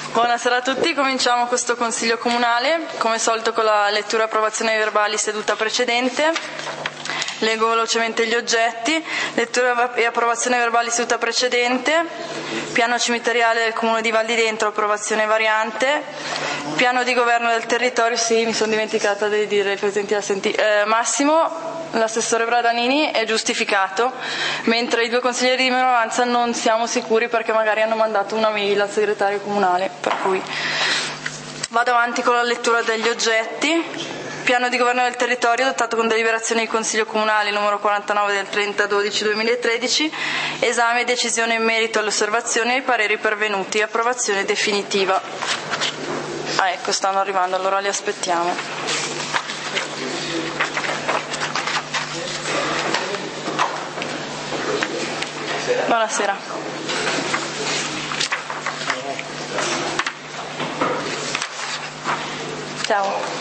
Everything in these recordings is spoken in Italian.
Buonasera a tutti, cominciamo questo Consiglio Comunale, come solito con la lettura e approvazione dei verbali seduta precedente. Leggo velocemente gli oggetti. Lettura e approvazione verbali seduta precedente. Piano cimiteriale del Comune di Val di Dentro, approvazione variante. Piano di governo del territorio, sì, mi sono dimenticata di dire, presenti Massimo, l'assessore Bradanini è giustificato, mentre i due consiglieri di minoranza non siamo sicuri perché magari hanno mandato una mail al segretario comunale, per cui vado avanti con la lettura degli oggetti. Piano di governo del territorio adottato con deliberazione del Consiglio Comunale numero 49 del 30/12/2013, esame e decisione in merito alle osservazioni e ai pareri pervenuti, approvazione definitiva. Ecco, stanno arrivando, allora li aspettiamo. Buonasera. Ciao.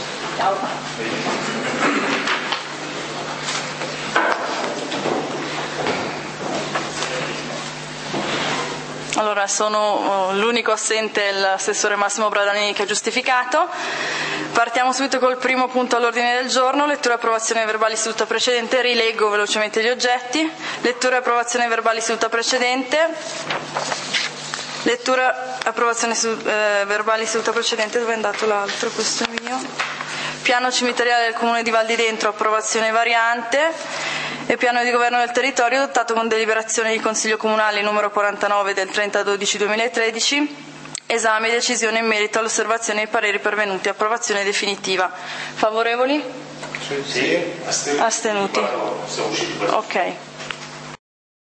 Allora, sono l'unico assente, l'assessore Massimo Bradanini, che è giustificato. Partiamo subito col primo punto all'ordine del giorno, lettura e approvazione dei verbali seduta precedente. Rileggo velocemente gli oggetti. Lettura e approvazione dei verbali seduta precedente. Lettura e approvazione verbali seduta precedente. Dove è andato l'altro? Questo è mio. Piano cimiteriale del Comune di Val di Dentro, approvazione variante. E piano di governo del territorio adottato con deliberazione di Consiglio Comunale numero 49 del 30/12/2013, esame e decisione in merito all'osservazione e ai pareri pervenuti, approvazione definitiva. Favorevoli? Sì. Astenuti? Ok.